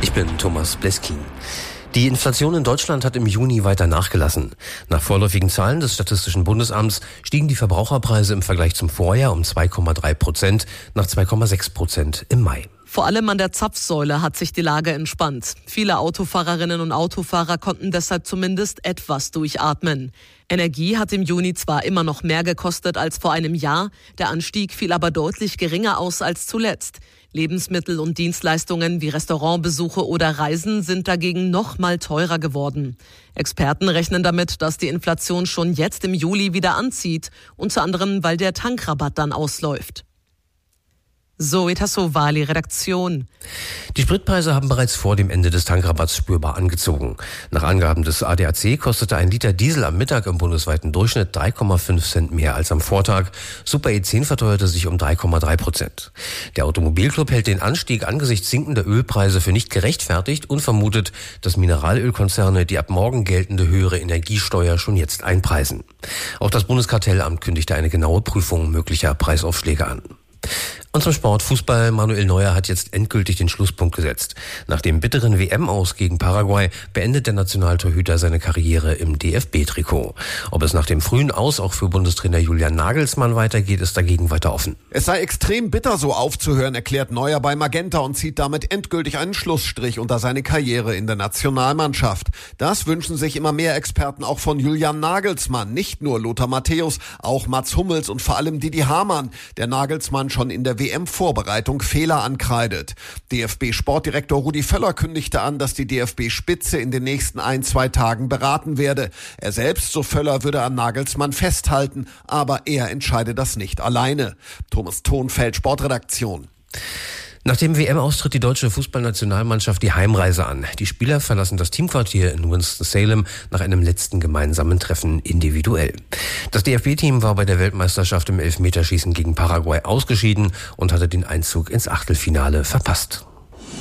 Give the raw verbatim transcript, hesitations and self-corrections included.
Ich bin Thomas Bleskin. Die Inflation in Deutschland hat im Juni weiter nachgelassen. Nach vorläufigen Zahlen des Statistischen Bundesamts stiegen die Verbraucherpreise im Vergleich zum Vorjahr um zwei Komma drei Prozent nach zwei Komma sechs Prozent im Mai. Vor allem an der Zapfsäule hat sich die Lage entspannt. Viele Autofahrerinnen und Autofahrer konnten deshalb zumindest etwas durchatmen. Energie hat im Juni zwar immer noch mehr gekostet als vor einem Jahr, der Anstieg fiel aber deutlich geringer aus als zuletzt. Lebensmittel und Dienstleistungen wie Restaurantbesuche oder Reisen sind dagegen noch mal teurer geworden. Experten rechnen damit, dass die Inflation schon jetzt im Juli wieder anzieht, unter anderem weil der Tankrabatt dann ausläuft. Zoe Tassovali, Redaktion. Die Spritpreise haben bereits vor dem Ende des Tankrabatts spürbar angezogen. Nach Angaben des A D A C kostete ein Liter Diesel am Mittag im bundesweiten Durchschnitt drei Komma fünf Cent mehr als am Vortag. Super E zehn verteuerte sich um drei Komma drei Prozent. Der Automobilclub hält den Anstieg angesichts sinkender Ölpreise für nicht gerechtfertigt und vermutet, dass Mineralölkonzerne die ab morgen geltende höhere Energiesteuer schon jetzt einpreisen. Auch das Bundeskartellamt kündigte eine genaue Prüfung möglicher Preisaufschläge an. Und zum Sport. Fußball. Manuel Neuer hat jetzt endgültig den Schlusspunkt gesetzt. Nach dem bitteren W M-Aus gegen Paraguay beendet der Nationaltorhüter seine Karriere im D F B-Trikot. Ob es nach dem frühen Aus auch für Bundestrainer Julian Nagelsmann weitergeht, ist dagegen weiter offen. Es sei extrem bitter, so aufzuhören, erklärt Neuer bei Magenta und zieht damit endgültig einen Schlussstrich unter seine Karriere in der Nationalmannschaft. Das wünschen sich immer mehr Experten auch von Julian Nagelsmann. Nicht nur Lothar Matthäus, auch Mats Hummels und vor allem Didi Hamann, der Nagelsmann schon in der W M-Vorbereitung Fehler ankreidet. D F B-Sportdirektor Rudi Völler kündigte an, dass die D F B-Spitze in den nächsten ein, zwei Tagen beraten werde. Er selbst, so Völler, würde an Nagelsmann festhalten, aber er entscheide das nicht alleine. Thomas Thonfeld, Sportredaktion. Nach dem W M-Austritt die deutsche Fußballnationalmannschaft die Heimreise an. Die Spieler verlassen das Teamquartier in Winston-Salem nach einem letzten gemeinsamen Treffen individuell. Das D F B-Team war bei der Weltmeisterschaft im Elfmeterschießen gegen Paraguay ausgeschieden und hatte den Einzug ins Achtelfinale verpasst.